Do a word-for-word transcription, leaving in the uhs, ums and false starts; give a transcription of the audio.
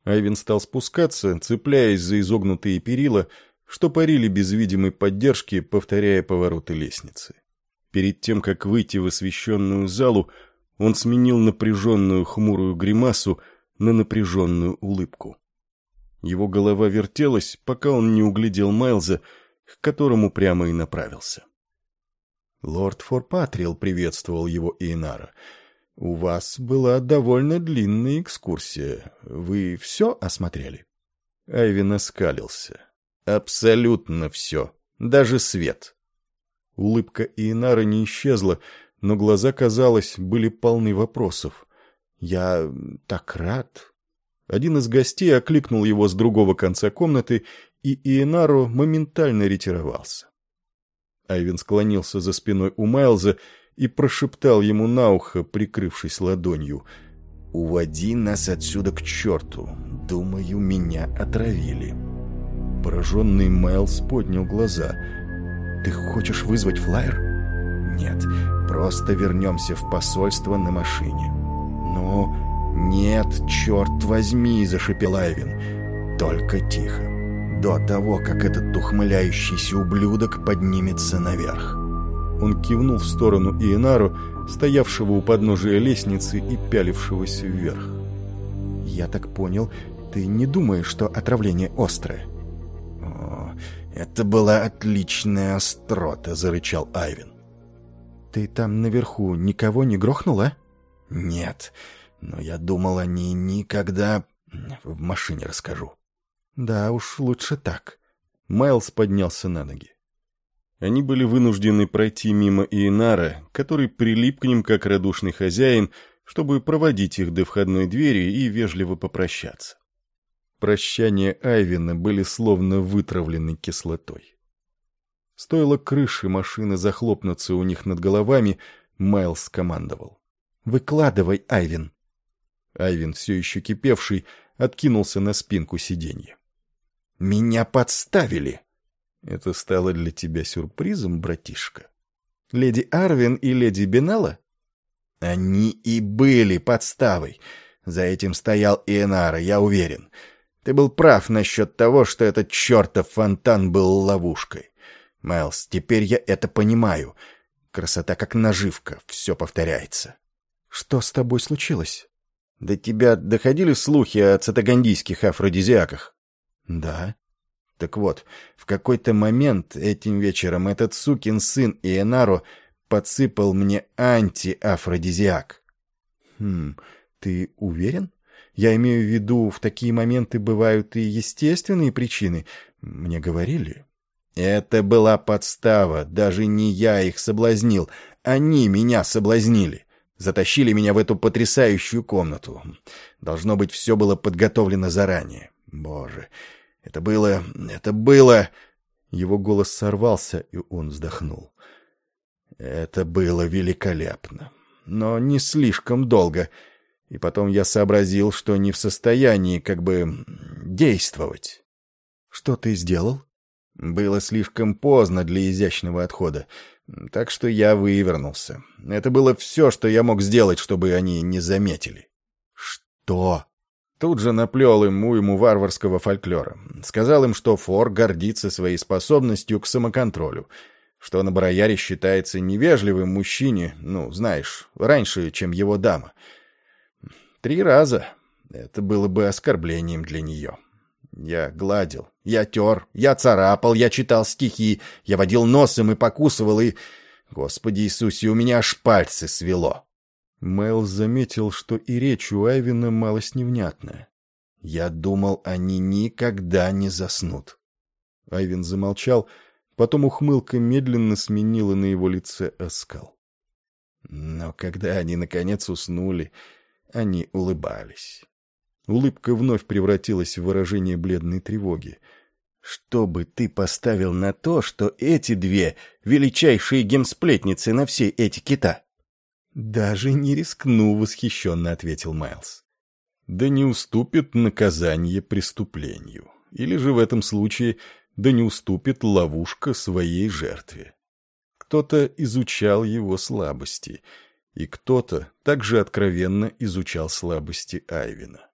Айвен стал спускаться, цепляясь за изогнутые перила, что парили без видимой поддержки, повторяя повороты лестницы. Перед тем, как выйти в освещенную залу, он сменил напряженную хмурую гримасу на напряженную улыбку. Его голова вертелась, пока он не углядел Майлза, к которому прямо и направился. Лорд Форпатриэл приветствовал его Иенара. «У вас была довольно длинная экскурсия. Вы все осмотрели?» Айвен оскалился. «Абсолютно все. Даже свет». Улыбка Иенара не исчезла, но глаза, казалось, были полны вопросов. «Я так рад». Один из гостей окликнул его с другого конца комнаты, и Иенаро моментально ретировался. Айвен склонился за спиной у Майлза и прошептал ему на ухо, прикрывшись ладонью: «Уводи нас отсюда к черту. Думаю, меня отравили». Пораженный Майлз поднял глаза. «Ты хочешь вызвать флайер?» «Нет, просто вернемся в посольство на машине». «Но...» «Нет, черт возьми!» — зашипел Айвен. «Только тихо. До того, как этот ухмыляющийся ублюдок поднимется наверх». Он кивнул в сторону Иенару, стоявшего у подножия лестницы и пялившегося вверх. «Я так понял, ты не думаешь, что отравление острое?» «О, это была отличная острота!» — зарычал Айвен. «Ты там наверху никого не грохнул, а?» «Нет, но я думал, они никогда... В машине расскажу». «Да уж, лучше так». Майлз поднялся на ноги. Они были вынуждены пройти мимо Иенара, который прилип к ним как радушный хозяин, чтобы проводить их до входной двери и вежливо попрощаться. Прощания Айвена были словно вытравлены кислотой. Стоило крыше машины захлопнуться у них над головами, Майлз скомандовал: «Выкладывай, Айвен». Айвен, все еще кипевший, откинулся на спинку сиденья. «Меня подставили!» «Это стало для тебя сюрпризом, братишка?» «Леди Арвин и леди Бенала?» «Они и были подставой. За этим стоял Иенара, я уверен. Ты был прав насчет того, что этот чертов фонтан был ловушкой. Майлз, теперь я это понимаю. Красота как наживка, все повторяется». «Что с тобой случилось?» «До тебя доходили слухи о цитагандийских афродизиаках?» «Да». «Так вот, в какой-то момент этим вечером этот сукин сын Иенаро подсыпал мне антиафродизиак». «Хм, ты уверен? Я имею в виду, в такие моменты бывают и естественные причины. Мне говорили». «Это была подстава, даже не я их соблазнил, они меня соблазнили. Затащили меня в эту потрясающую комнату. Должно быть, все было подготовлено заранее. Боже, это было... это было...» Его голос сорвался, и он вздохнул. «Это было великолепно. Но не слишком долго. И потом я сообразил, что не в состоянии как бы действовать». «Что ты сделал?» «Было слишком поздно для изящного отхода. Так что я вывернулся. Это было все, что я мог сделать, чтобы они не заметили». «Что?» Тут же наплел им уйму варварского фольклора. Сказал им, что Фор гордится своей способностью к самоконтролю, что на Барояре считается невежливым мужчине, ну, знаешь, раньше, чем его дама. Три раза. Это было бы оскорблением для нее. Я гладил, я тер, я царапал, я читал стихи, я водил носом и покусывал, и... Господи Иисусе, у меня аж пальцы свело. Мэл заметил, что и речь у Айвена малость невнятная. Я думал, они никогда не заснут. Айвен замолчал, потом ухмылка медленно сменила на его лице оскал. Но когда они наконец уснули, они улыбались. Улыбка вновь превратилась в выражение бледной тревоги. «Что бы ты поставил на то, что эти две величайшие гемсплетницы на все эти кита?» «Даже не рискну», — восхищенно ответил Майлз. «Да не уступит наказание преступлению. Или же в этом случае да не уступит ловушка своей жертве. Кто-то изучал его слабости, и кто-то также откровенно изучал слабости Айвена.